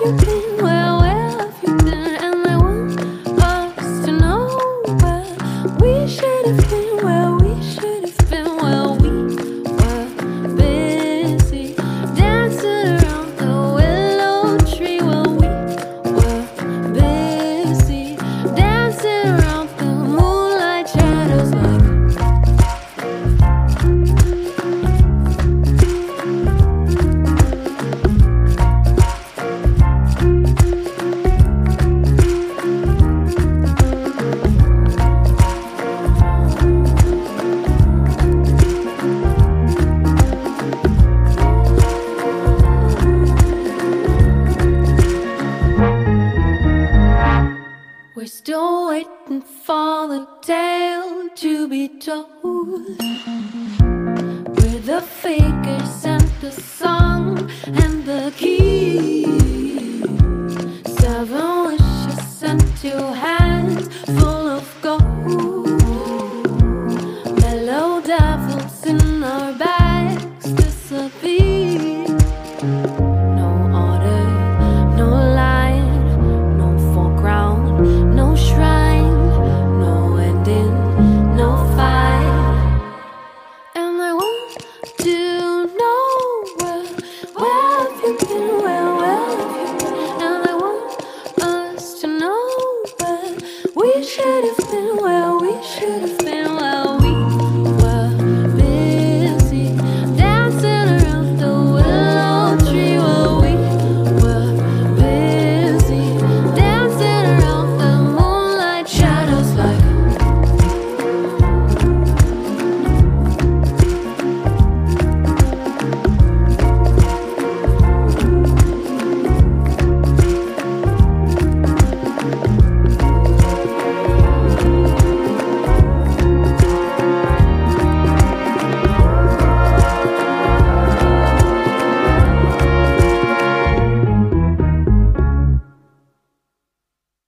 you been? Where have you been? And I want us to know where we should have been, where we should have been, where we were busy dancing around the willow tree, where we were busy dancing around the moonlight shadows like we're still waiting for the tale to be told, with the figures and the song and the key.